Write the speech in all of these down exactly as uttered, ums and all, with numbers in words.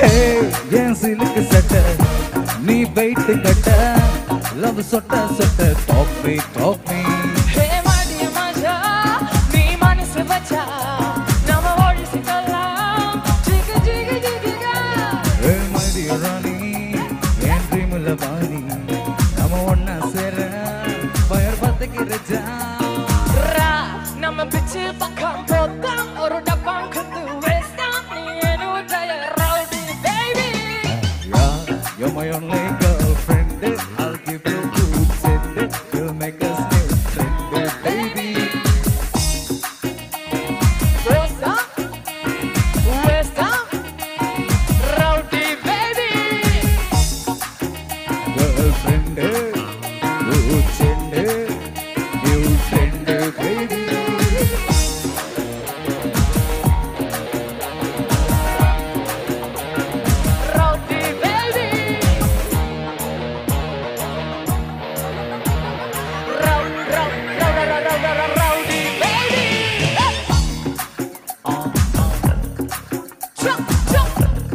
ஏன் சிலுக்கு சட்ட நீ வெயிட் கட்ட லவ் சொட்ட சொட்ட talk me talk me hey மாடிய மஜா நீ மனசு வச்சா நம்ம ஓடிசிக்கலாம் ஜிக ஜிக ஜிக ஹே மை டியர் ராணி என் ட்ரீம்ல வாணி நம்ம ஒண்ணா சேர ஃபயர் பத்திக்கிறச்சா ரா நம்ம பிச்சு பக்கம் போலாம் ஒரு டப்பான் கத்து வேஸ்டா நீ என்னுடைய rowdy baby You're my only girlfriend. I'll give you good send. You'll make us new friend, baby. West up, west up, rowdy baby. Girlfriend, good send. New friend, baby. Rowdy baby. Row, row, row, row, row, row, row, rowdy baby. Jump, jump.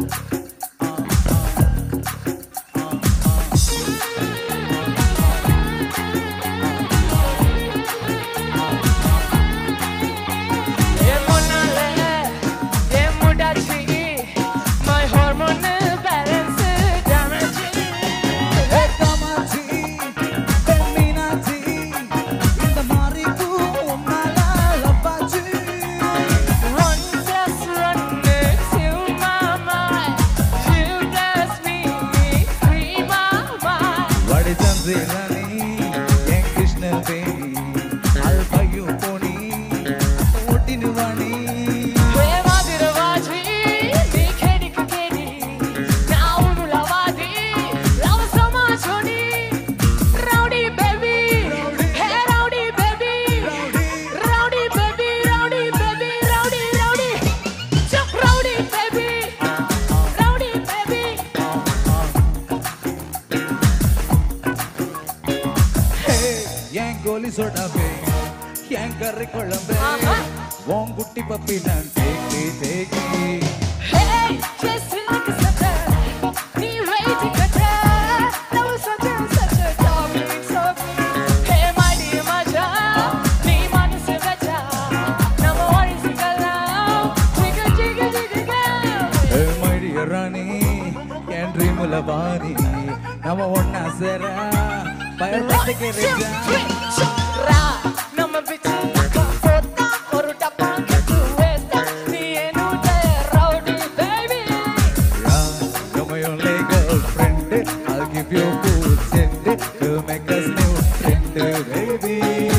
Ye monale, ye mudachi, my hormonal balance damaging. Hey, Kamachi, hey, Meenachi, இந்த மாதிரி பூமாலா லப்பாச்சி. One plus one makes you my mind. You bless me, free my mind. What is Anzilani, young Krishna baby. I'll buy you pony, Otinu vani. Hey, Madiravaji, me khedi ka khedi. Now unu lavadi, love so much honey. Rowdy baby, hey rowdy baby, rowdy baby, rowdy baby, rowdy rowdy. Jump rowdy baby, rowdy baby. Hey, young goli soda be, young curry kolambe. Uh-huh. Wong gutti papi nan take me, take me. Hey, just like a sucker, நீ wait கட்ட, love such a such a talking talking. Hey, my dear மஜா, நீ மனசு வச்சா, நம்ம ஓடிசிக்கலாம், ஜிக ஜிக ஜிக. Hey, my dear Rani, young dream lavani. நம்ம ஒண்ணா சேர பயர் பத்திக்கிறச்சா ரா, நம்ம பிச்சு பக்கம் போலாம், ஒரு டப்பான் கட்டு வேஸ்டா, நீ என்னுடைய rowdy baby. You're my only girlfriend. I'll give you good send. You'll make us new friend, baby.